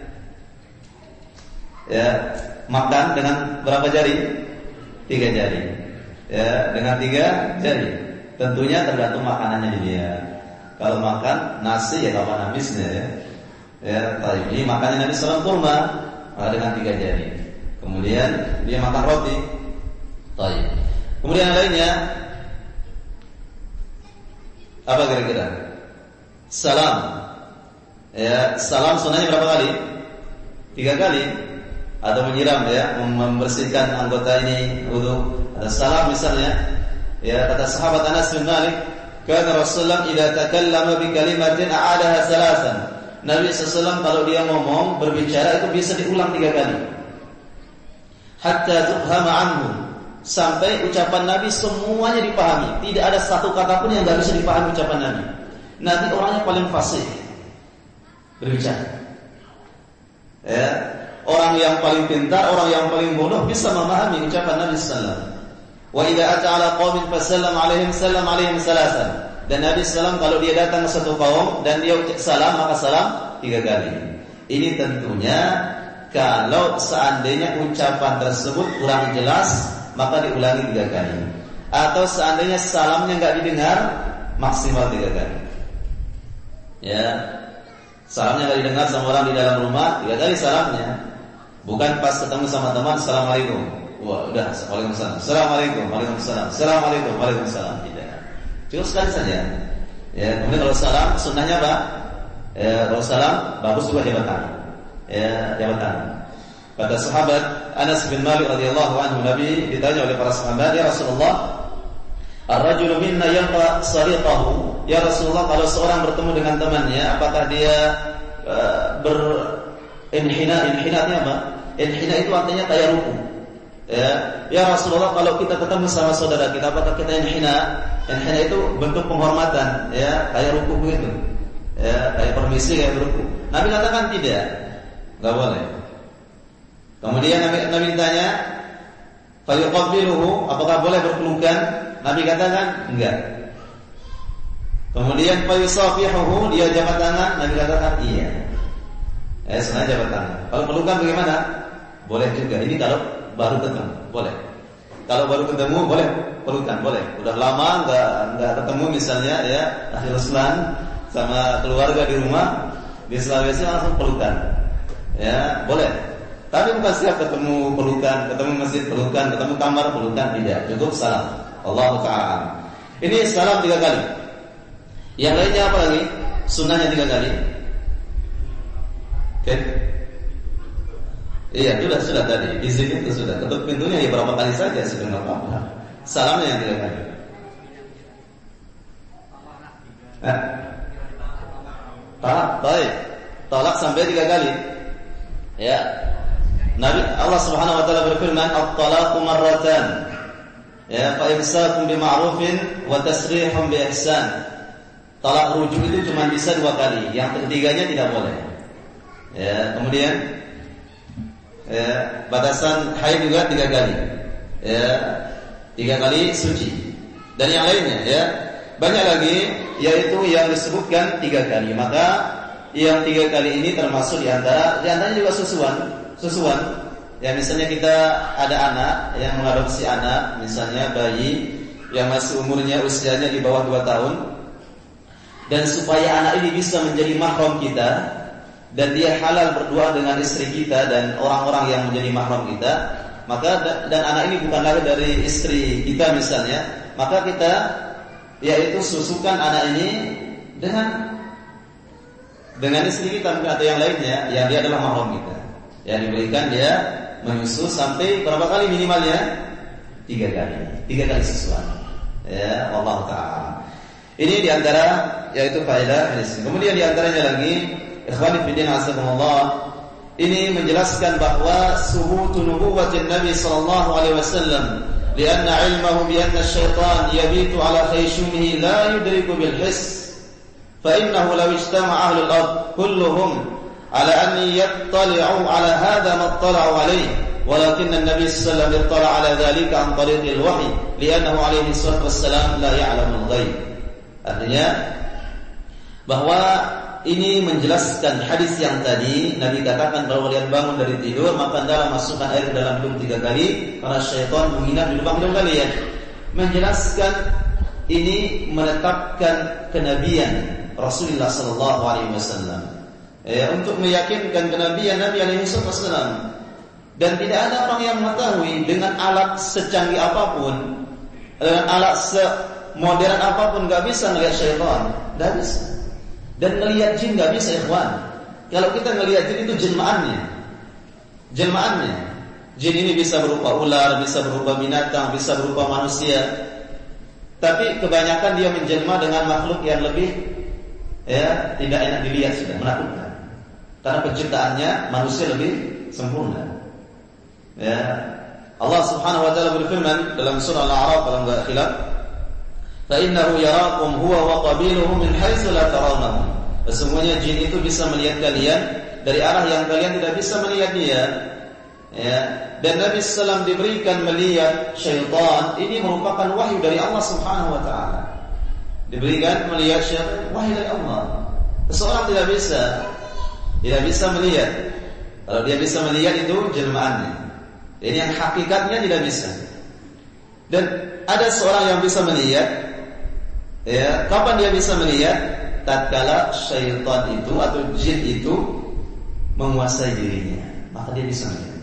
ya, makan dengan berapa jari? Tiga jari. Ya, dengan tiga jari. Tentunya tergantung makanannya dia. Kalau makan nasi ya kapan habisnya ya. Ya, tadi ini makannya Nabi sallallahu alaihi wasallam kurma, maka dengan tiga jari. Kemudian dia makan roti. Baik. Kemudian yang lainnya, apa kira-kira? Salam. Ya, salam sunnahnya berapa kali? Tiga kali. Atau menyiram ya, membersihkan anggota ini wudu. Ada salam misalnya. Ya, kata sahabat Anas bin Malik, kana Rasulullah idza takallama bi kalimatin a'adaha salasan. Nabi sallallahu alaihi wasallam kalau dia ngomong, berbicara itu bisa diulang tiga kali. Hatta tufhama anhu, sampai ucapan Nabi semuanya dipahami. Tidak ada satu kata pun yang enggak bisa dipahami ucapan Nabi. Nabi orangnya paling fasih berbicara. Ya, orang yang paling pintar, orang yang paling bodoh bisa memahami ucapan Nabi sallallahu alaihi wasallam. Wa idza ata ala qaumin fasallam alaihim sallam alaihim salasan. Dan Nabi sallallahu alaihi wasallam kalau dia datang ke satu kaum dan dia ucap salam, maka salam tiga kali. Ini tentunya kalau seandainya ucapan tersebut kurang jelas, maka diulangi tiga kali. Atau seandainya salamnya enggak didengar, maksimal tiga kali. Ya, salamnya enggak didengar sama orang di dalam rumah, tiga kali salamnya. Bukan pas ketemu sama teman, assalamualaikum. Wah, udah, waalaikumsalam. Assalamualaikum, waalaikumsalam. Assalamualaikum, waalaikumsalam. Tidak. Cukup sekali saja. Ya, kemudian kalau salam sunnahnya apa? Ya, kalau salam bagus juga jabat tangan. Ya, jabat tangan. Kata sahabat Anas bin Malik radhiyallahu anhu, Nabi ditanya oleh para sahabat, "Ya Rasulullah, ar-rajulu minna yalqa sariqahu." Ya Rasulullah, kalau seorang bertemu dengan temannya, apakah dia uh, ber-inhina? Inhina apa? Inhina itu artinya kayak ruku. Ya, ya Rasulullah, kalau kita ketemu sama saudara kita, apakah kita inhina? Inhina itu bentuk penghormatan, ya, kayak ruku begitu. Ya, kayak permisi, kayak ruku. Nabi katakan tidak, enggak boleh. Kemudian Nabi, Nabi ditanya, "Fayuqabbiluhu?" Apakah boleh berpelukan? Nabi katakan enggak. Kemudian fayusafihuhu, dia jabat tangan, Nabi katakan iya. Eh, sengaja jabat tangan. Kalau pelukan bagaimana? Boleh juga. Ini kalau baru ketemu, boleh. Kalau baru ketemu boleh pelukan, boleh. Udah lama enggak enggak ketemu misalnya ya, akhir Ruslan sama keluarga di rumah di Sulawesi langsung pelukan. Ya, boleh. Tapi bukan setiap ketemu pelukan, ketemu masjid pelukan, ketemu kamar pelukan, tidak. Cukup salam. Allahu ta'ala. Ini salam tiga kali. Yang lainnya apa lagi? Sunnahnya tiga kali. Oke. Okay. Iya, sudah sudah tadi. Izin itu sudah. Ketuk pintunya ya berapa kali saja sudah enggak apa-apa. Salamnya yang tiga kali. Eh? Talak, baik. Talak sampai tiga kali. Ya. Nabi Allah Subhanahu wa taala berfirman, "At-talaqu marratan." Ya, fa imsakun bima'rufin wa tasrihun bi ihsan. Talak rujuk itu cuma bisa dua kali, yang ketiganya tidak boleh. Ya, kemudian ya, batasan haid juga tiga kali. Ya, tiga kali suci. Dan yang lainnya ya, banyak lagi yaitu yang disebutkan tiga kali. Maka yang tiga kali ini termasuk di antara di antaranya juga susuan, susuan. Ya, misalnya kita ada anak yang mengadopsi anak, misalnya bayi yang masih umurnya usianya di bawah dua tahun. Dan supaya anak ini bisa menjadi mahram kita dan dia halal berdua dengan istri kita dan orang-orang yang menjadi mahram kita, maka dan anak ini bukan lagi dari istri kita misalnya, maka kita yaitu susukan anak ini dengan dengan istri kita atau yang lainnya yang dia adalah mahram kita. Yang diberikan dia menyusu sampai berapa kali minimalnya? Tiga kali, tiga kali susuan. Ya, Allah Taala. Ini diantara yaitu faedah hadis. Kemudian diantaranya lagi, ikhwani fillah azakumullah, ini menjelaskan bahwa subutu nubuwwatin Nabi sallallahu alaihi wasallam, lianna ilmahu bi anna asy-syaitan yabitu ala khayshunihi la yudriku bil hiss, fa innahu law ijtama'a ahlul ard kulluhum ala an yattali'u ala hadha ma ittala'u alayhi, walakin an-nabi sallallahu alaihi wasallam ittala'a ala dhalika an tariqil wahyi, li'annahu alaihi salatu wassalam la ya'lamul ghaib. Artinya bahwa ini menjelaskan hadis yang tadi Nabi katakan bahwa kalian bangun dari tidur maka hendaklah masukkan air ke dalam hidung tiga kali karena syaitan menginap di lubang hidung kalian. Menjelaskan ini menetapkan kenabian Rasulullah sallallahu alaihi wasallam. Ya, untuk meyakinkan kenabian Nabi alaihi wasallam. Dan tidak ada orang yang mengetahui dengan alat secanggih apapun, dengan alat se modern apapun gak bisa ngelihat syaitan, gak bisa. Dan ngelihat jin gak bisa, ikhwan. Kalau kita ngelihat jin itu jelmaannya, jelmaannya. Jin ini bisa berupa ular, bisa berupa binatang, bisa berupa manusia. Tapi kebanyakan dia menjelma dengan makhluk yang lebih ya tidak enak dilihat, sudah menakutkan. Karena penciptaannya manusia lebih sempurna. Ya, Allah Subhanahu wa taala berfirman dalam surah Al-A'raf kalau enggak khilaf, فَإِنَّهُ يَرَاكُمْ هُوَ وَقَبِيلُهُ مِنْ حَيْثُ لَا تَرَوْنَهُمْ. Sesungguhnya jin itu bisa melihat kalian dari arah yang kalian tidak bisa melihat dia. Ya. Dan Nabi sallallahu alaihi wasallam diberikan melihat syaitan, ini merupakan wahyu dari Allah Subhanahu wa taala. Diberikan melihat syaitan, wahyu dari Allah. Seseorang tidak bisa tidak bisa melihat. Kalau dia bisa melihat itu jelmaannya. Ini yang hakikatnya tidak bisa. Dan ada seorang yang bisa melihat. Ya, kapan dia bisa melihat? Tatkala syaitan itu atau jin itu menguasai dirinya, maka dia bisa melihat.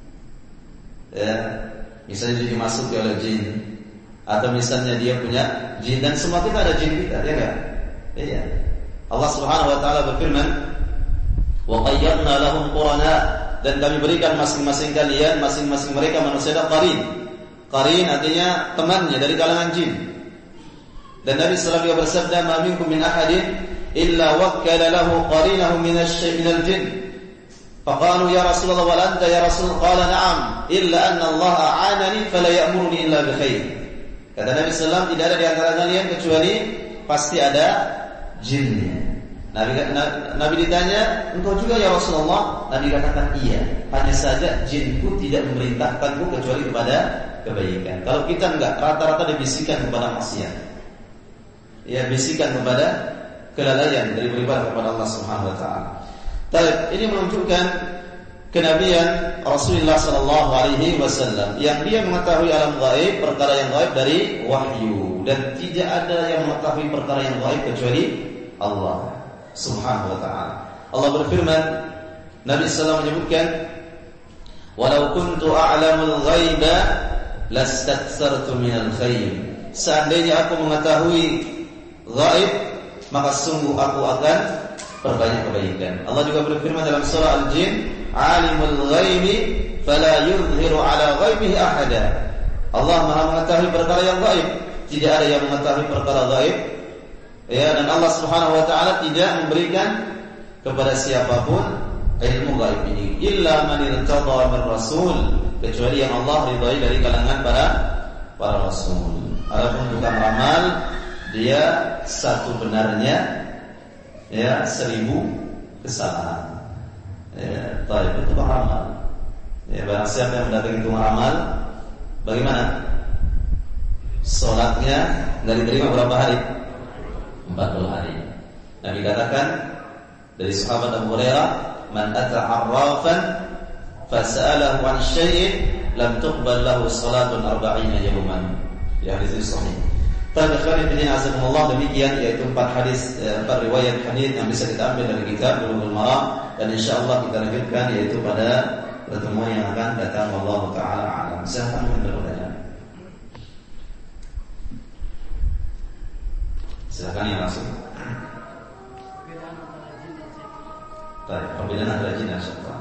Ya, misalnya dia dimasuki oleh jin, atau misalnya dia punya jin, dan semua kita ada jin kita, ya enggak? Iya. Allah Subhanahu wa taala berfirman, "Wa qayyadna lahum qurana," dan kami berikan masing-masing kalian, masing-masing mereka manusia ada qarin. Qarin artinya temannya dari kalangan jin. Dan Nabi sallallahu alaihi wasallam bersabda, "Ma minkum min ahadin illa wakkala lahu qarinahu min asy-syai' min al-jinn." Faqalu ya Rasulullah wa anta ya Rasul, qala na'am, illa anna Allah a'anani fala ya'muruni illa bi khair. Kata Nabi sallallahu alaihi wasallam, tidak ada di antara kalian kecuali pasti ada jinnya. Nabi Nabi ditanya, "Engkau juga ya Rasulullah?" Nabi katakan, "Iya, hanya saja jinku tidak memerintahkanku kecuali kepada kebaikan." Kalau kita enggak, rata-rata dibisikkan kepada maksiat. Ya, bisikan kepada kelalaian dari beribadah kepada Allah Subhanahu wa taala. Baik, ini menunjukkan kenabian Rasulullah sallallahu alaihi wasallam yang dia mengetahui alam gaib, perkara yang gaib dari wahyu, dan tidak ada yang mengetahui perkara yang gaib kecuali Allah Subhanahu wa taala. Allah berfirman, Nabi sallallahu alaihi wasallam menyebutkan, "Walau kuntu a'lamul ghaiba lastakthartu minal khair." Seandainya aku mengetahui gaib, maka sungguh aku akan perbanyak kebaikan. Allah juga berfirman dalam surah Al-Jin, "Alimul ghaibi fala yuzhiru ala ghaibihi ahada." Allah Maha mengetahui perkara yang gaib, tidak ada yang mengetahui perkara gaib. Ya, dan Allah Subhanahu wa taala tidak memberikan kepada siapapun ilmu gaib ini illa man irtada min rasul, kecuali yang Allah ridai dari kalangan para para rasul. Adapun tukang ramal, dia satu benarnya, ya, seribu kesalahan. Ya, baik, itu tukang ramal. Ya, barang siapa yang mendatangi tukang ramal, bagaimana? Salatnya enggak diterima berapa hari? empat puluh hari. Nabi katakan dari sahabat Abu Hurairah, "Man ata 'arrafan fas'alahu 'an syai'in lam tuqbal lahu salatun arba'ina yawman." Ya, hadis sahih. Tabi'in bin Azzamullah, demikian yaitu empat hadis, empat riwayat hadis yang bisa kita ambil dari kitab Bulughul Maram, dan insyaallah kita lanjutkan yaitu pada pertemuan yang akan datang. Wallahu taala a'lam. Silakan bertanya. Silakan yang langsung. Baik, perbedaan antara jin dan syaitan.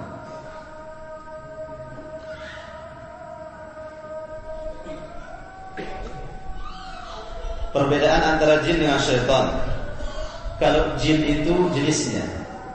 Perbedaan antara jin dengan syaitan. Kalau jin itu jenisnya,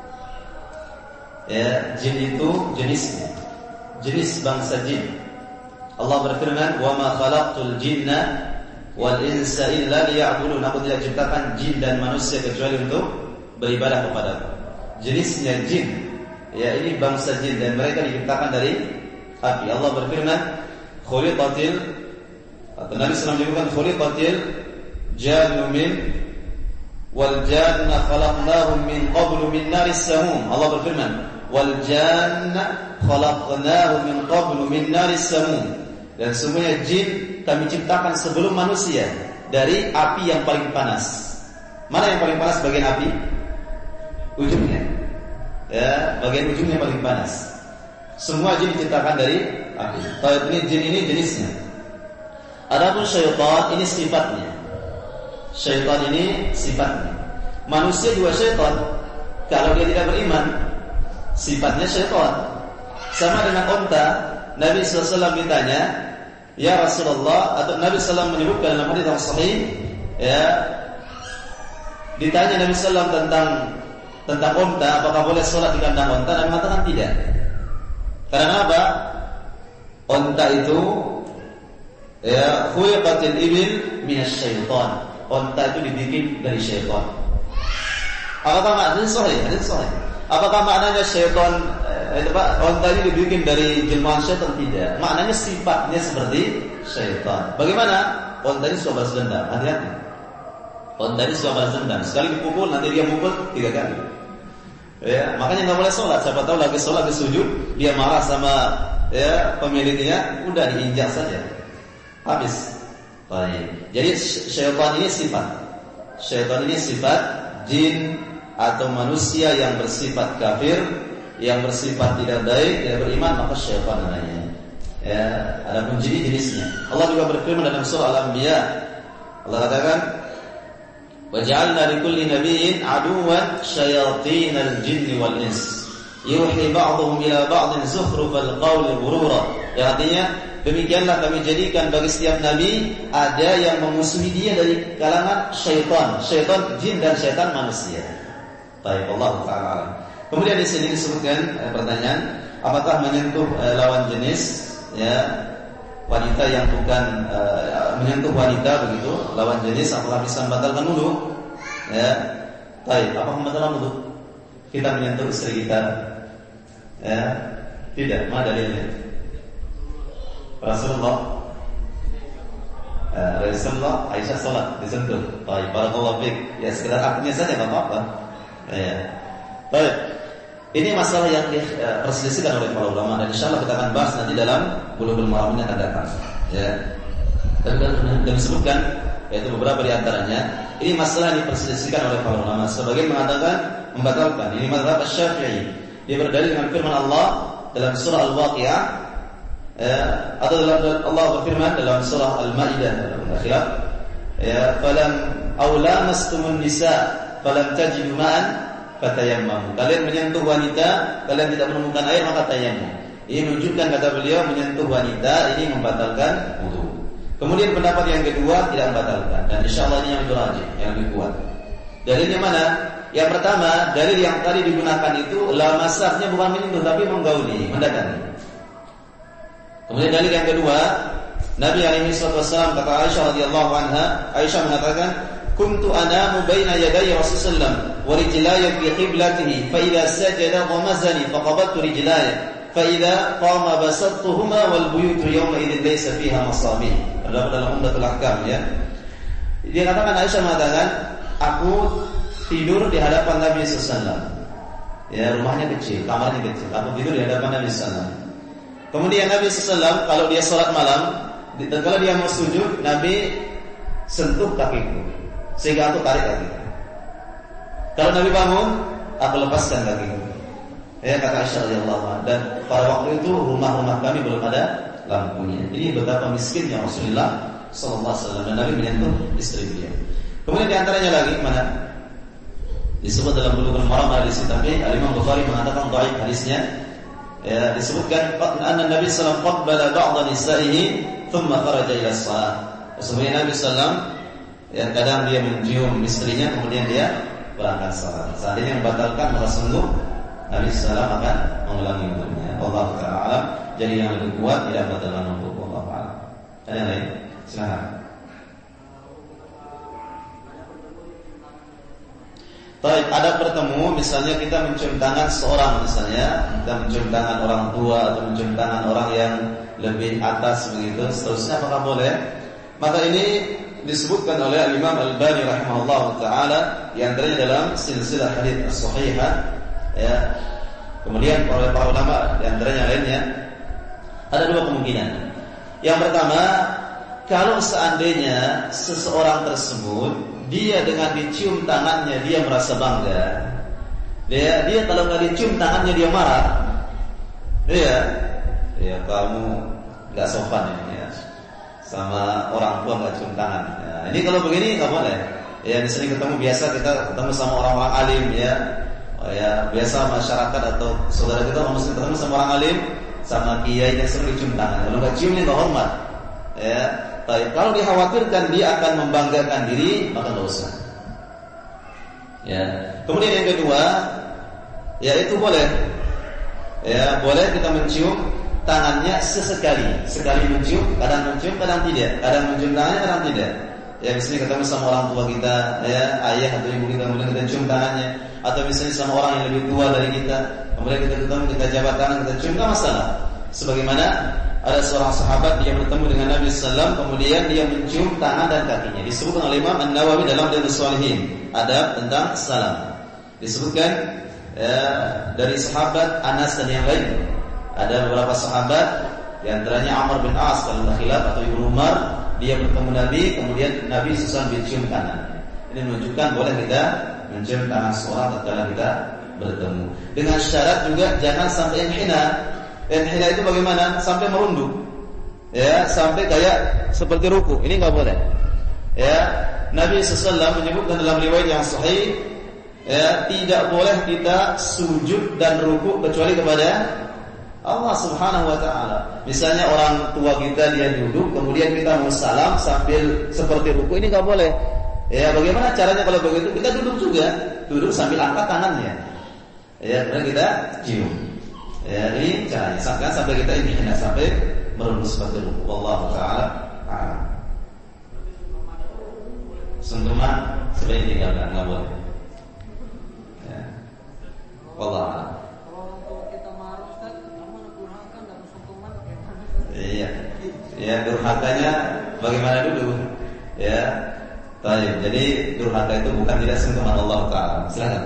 ya, jin itu jenisnya, jenis bangsa jin. Allah berfirman, "Wa ma khalaqtul jinna wal insa illa liya'budun." Aku tidak ciptakan jin dan manusia kecuali untuk beribadah kepadaku. Jenisnya jin, ya, ini bangsa jin dan mereka diciptakan dari api. Allah berfirman, "Khuliqatil," atau Nabi sallallahu alaihi wasallam menyebutkan, "Khuliqatil jannu min wal janna khalaqnahum min qablu min naris samum." Allah berfirman, "Wal janna khalaqnahum min qablu min naris samum." Dan semuanya jin kami ciptakan sebelum manusia dari api yang paling panas. Mana yang paling panas bagian api? Ujungnya. Ya, bagian ujungnya paling panas. Semua jin diciptakan dari api. Kalau ini jin ini jenisnya. Adapun syaitan ini sifatnya. Syaitan ini sifatnya. Manusia juga syaitan. Kalau dia tidak beriman, sifatnya syaitan. Sama dengan unta. Nabi sallallahu alaihi wasallam ditanya, "Ya Rasulullah," atau Nabi sallallahu alaihi wasallam menyebutkan dalam hadis yang sahih, ya, ditanya Nabi sallallahu alaihi wasallam tentang tentang unta, apakah boleh sholat di kandang unta? Nabi mengatakan tidak. Karena apa? Unta itu, ya, khuliqatil ibil minasyaitan. Unta itu dibikin dari syaitan. Apakah maknanya sahih? Hadis sahih. Apakah maknanya syaitan, eh, unta ini dibikin dari jelmaan syaitan? Tidak. Maknanya sifatnya seperti syaitan. Bagaimana? Unta ini suka balas dendam. Hati-hati. Unta ini suka balas dendam. Sekali dipukul, nanti dia mukul tiga kali. Ya, makanya nggak boleh sholat. Siapa tahu lagi sholat di sujud, dia marah sama, ya, pemiliknya, udah diinjak saja, habis. Baik. Jadi syaitan ini sifat. Syaitan ini sifat jin atau manusia yang bersifat kafir, yang bersifat tidak baik, tidak beriman, maka syaitan namanya. Ya, adapun jin jenisnya. Allah juga berfirman dalam surah Al-Anbiya. Allah katakan, "Wa ja'alna likulli nabiyyin 'aduwwan syayatinal jinni wal ins yuhi ba'dhum ila ba'dhin zukhrufal qawli ghurura." Ya, artinya demikianlah kami jadikan bagi setiap nabi ada yang memusuhi dia dari kalangan syaitan, syaitan jin dan syaitan manusia. Baik, Allah taala alam. Kemudian di sini disebutkan eh, pertanyaan, apakah menyentuh eh, lawan jenis, ya, wanita yang bukan eh, menyentuh wanita begitu, lawan jenis, apakah bisa membatalkan wudu? Ya. Baik, apa membatalkan wudu? Kita menyentuh istri kita, ya, tidak, mana dalilnya? Rasulullah uh, Rasulullah Aisyah salat disentuh. Baik, barakallahu fiik. Ya, sekedar akadnya saja, enggak apa-apa. Ya. Baik. Ini masalah yang diperselisihkan oleh para ulama dan insyaallah kita akan bahas nanti dalam Bulughul Maram yang akan datang. Ya. Dan dan disebutkan yaitu beberapa di antaranya ini masalah yang diperselisihkan oleh para ulama. Sebagian mengatakan membatalkan. Ini mazhab Asy-Syafi'i. Dia berdalil dengan firman Allah dalam surah Al-Waqiah, ya, atau dalam Allah berfirman dalam surah Al-Maidah dalam khilaf, ya, falam aw lamastumun nisa falam tajidu ma'an fatayammamu. Kalian menyentuh wanita, kalian tidak menemukan air maka tayammum. Ini menunjukkan kata beliau menyentuh wanita ini membatalkan wudu. Kemudian pendapat yang kedua tidak membatalkan dan insyaallah ini yang lebih rajih, yang lebih kuat. Dalilnya mana? Yang pertama, dalil yang tadi digunakan itu lamasahnya bukan menyentuh tapi menggauli, mendatangi. Kemudian dalil yang kedua, Nabi alaihi wasallam kata Aisyah radhiyallahu anha, Aisyah mengatakan, "Kuntu anamu baina yaday Rasulullah wa rijlaya fi qiblatihi, fa idza sajada ghamazani fa qabattu rijlaya, fa idza qama basattuhuma wal buyut yawma idzin laysa fiha masabih." Dalam dalam Umdatul Ahkam ya. Dia katakan Aisyah mengatakan, "Aku tidur di hadapan Nabi sallallahu alaihi wasallam." Ya, rumahnya kecil, kamarnya kecil. Aku tidur di hadapan Nabi sallallahu alaihi wasallam. Kemudian Nabi sallallahu alaihi wasallam kalau dia salat malam, dan kalau dia mau sujud, Nabi sentuh kakiku sehingga aku tarik kakiku. Kalau Nabi bangun, aku lepaskan kakiku. Ya, kata Aisyah radhiyallahu anha. Dan pada waktu itu rumah-rumah kami belum ada lampunya. Ini betapa miskinnya Rasulullah sallallahu alaihi wasallam dan Nabi menyentuh istri beliau. Kemudian di antaranya lagi mana? Disebut dalam Bulughul Maram hadis tapi Al-Imam Bukhari mengatakan dhaif hadisnya. Ya, disebutkan anna Nabi sallallahu alaihi wasallam qabbala ba'd nisa'ihi thumma kharaja ila shalah. Sesungguhnya Nabi sallallahu alaihi wasallam ya kadang dia mencium istrinya kemudian dia berangkat salat. Seandainya membatalkan maka sungguh Nabi sallallahu alaihi wasallam akan mengulangi wudunya. Wallahu ta'ala alam. Jadi yang lebih kuat tidak batalkan wudu. Wallahu a'lam. Ada yang lain? Silakan. Baik, ada bertemu misalnya kita mencium tangan seorang misalnya, kita mencium tangan orang tua atau mencium tangan orang yang lebih atas begitu, seterusnya apakah boleh? Maka ini disebutkan oleh Imam Al-Albani rahimahullah taala yang antaranya dalam silsilah hadits as-sahihah ya. Kemudian oleh para ulama di antaranya lainnya ada dua kemungkinan. Yang pertama, kalau seandainya seseorang tersebut dia dengan dicium tangannya dia merasa bangga, dia dia kalau nggak dicium tangannya dia marah, dia ya kamu nggak sopan ya, sama orang tua nggak cium tangan. Ya, ini kalau begini nggak boleh. Ya di sini ketemu biasa kita ketemu sama orang-orang alim ya, oh, ya biasa masyarakat atau saudara kita muslim ketemu sama orang alim, sama kiai yang sering dicium tangan. Kalau nggak cium ini nggak hormat. Ya. Tapi kalau dikhawatirkan dia akan membanggakan diri, maka nggak usah. Ya. Kemudian yang kedua, ya itu boleh. Ya, boleh kita mencium tangannya sesekali. Sekali mencium, kadang mencium, kadang tidak. Kadang mencium tangannya, kadang tidak. Ya, misalnya ketemu sama orang tua kita, ya, ayah atau ibu kita, kemudian kita cium tangannya. Atau misalnya sama orang yang lebih tua dari kita, kemudian kita ketemu, kita jabat tangan, kita cium, nggak masalah. Sebagaimana ada seorang sahabat dia bertemu dengan Nabi sallallahu alaihi wasallam, kemudian dia mencium tangan dan kakinya. Disebutkan oleh Imam An-Nawawi dalam Riyadhus Shalihin ada tentang salam. Disebutkan ya, dari sahabat Anas dan yang lain. Ada beberapa sahabat, di antaranya Amr bin As kalau tidak khilaf atau Ibnu Umar, dia bertemu Nabi, kemudian Nabi sallallahu alaihi wasallam mencium tangan. Ini menunjukkan boleh kita mencium tangan seorang tatkala kita bertemu. Dengan syarat juga jangan sampai inhina. Inhina itu bagaimana? Sampai merunduk. Ya, sampai kayak seperti ruku. Ini enggak boleh. Ya, Nabi sallallahu alaihi wasallam menyebutkan dalam riwayat yang sahih, ya, tidak boleh kita sujud dan ruku kecuali kepada Allah Subhanahu wa taala. Misalnya orang tua kita dia duduk, kemudian kita mau salam sambil seperti ruku, ini enggak boleh. Ya, bagaimana caranya kalau begitu? Kita duduk juga, duduk sambil angkat tangannya. Ya, kemudian kita cium. Ya, ini caranya. Sampai sampai kita ini tidak sampai merunduk seperti itu. Wallahu taala a'lam. Sentuhan sebaiknya tinggalkan, enggak boleh. Ya. Wallahu a'lam. Kalau kita marah kan, kamu durhaka dan sentuhan bagaimana? Iya. Ya, durhakanya bagaimana dulu? Ya. Baik. Jadi durhaka itu bukan tidak sentuhan Allah taala. Silakan.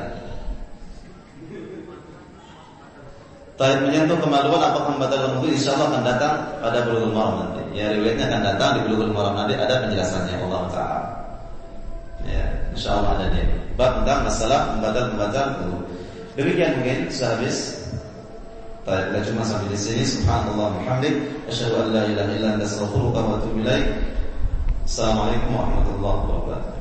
Taib menyentuh kemaluan apakah membatalkan wudu? Insyaallah akan datang pada Bulughul Maram nanti. Ya, riwayatnya akan datang di Bulughul Maram nanti ada penjelasannya Allah taala. Ya, insyaallah ada dia. Bab tentang masalah membatal-membatalkan wudu. Demikian mungkin sudah habis. Taib, kita cuma sampai di sini. Subhanallah walhamdulillah, asyhadu an la ilaha illa anta astaghfiruka wa atubu ilaik. Assalamualaikum warahmatullahi wabarakatuh.